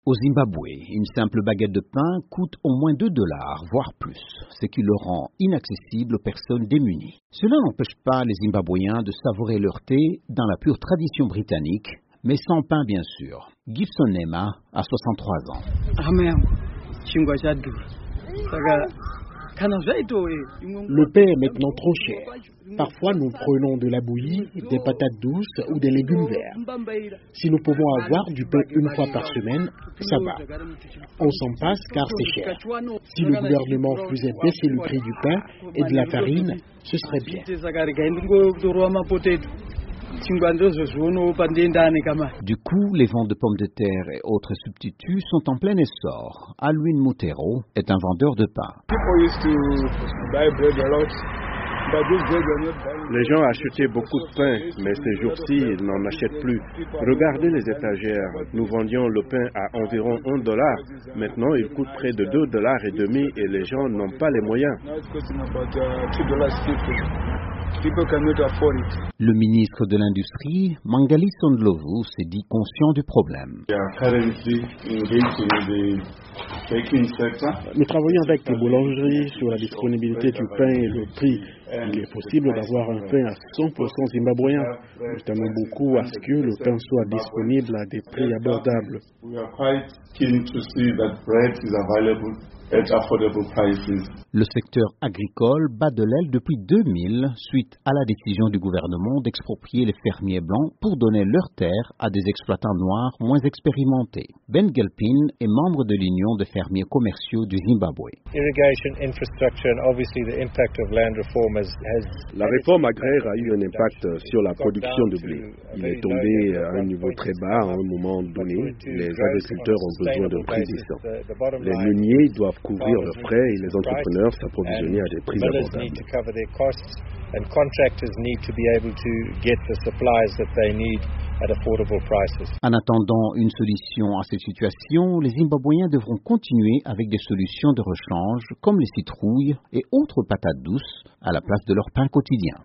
Au Zimbabwe, une simple baguette de pain coûte au moins 2 $, voire plus, ce qui le rend inaccessible aux personnes démunies. Cela n'empêche pas les Zimbabwéens de savourer leur thé dans la pure tradition britannique, mais sans pain bien sûr. Gibson Nema a 63 ans. Le pain est maintenant trop cher. Parfois, nous prenons de la bouillie, des patates douces ou des légumes verts. Si nous pouvons avoir du pain une fois par semaine, ça va. On s'en passe car c'est cher. Si le gouvernement faisait baisser le prix du pain et de la farine, ce serait bien. Du coup, les ventes de pommes de terre et autres substituts sont en plein essor. Alwin Mutero est un vendeur de pain. Les gens achetaient beaucoup de pain, mais ces jours-ci, ils n'en achètent plus. Regardez les étagères. Nous vendions le pain à environ $1. Maintenant, il coûte près de $2,50 et les gens n'ont pas les moyens. Le ministre de l'Industrie, Mangali Sondlovu, s'est dit conscient du problème. Nous travaillons avec les boulangeries sur la disponibilité du pain et le prix. Il est possible d'avoir un pain à 100% zimbabwéen. Nous tenons beaucoup à ce que le pain soit disponible à des prix abordables. Le secteur agricole bat de l'aile depuis 2000 suite à la décision du gouvernement d'exproprier les fermiers blancs pour donner leurs terres à des exploitants noirs moins expérimentés. Ben Gelpin est membre de l'Union des fermiers commerciaux du Zimbabwe. La réforme agraire a eu un impact sur la production de blé. Il est tombé à un niveau très bas à un moment donné. Les agriculteurs ont besoin d'un prix décent. Les meuniers doivent couvrir leurs frais et les entrepreneurs s'approvisionner à des prix abordables. En attendant une solution à cette situation, les Zimbabwéens devront continuer avec des solutions de rechange comme les citrouilles et autres patates douces à la place de leur pain quotidien.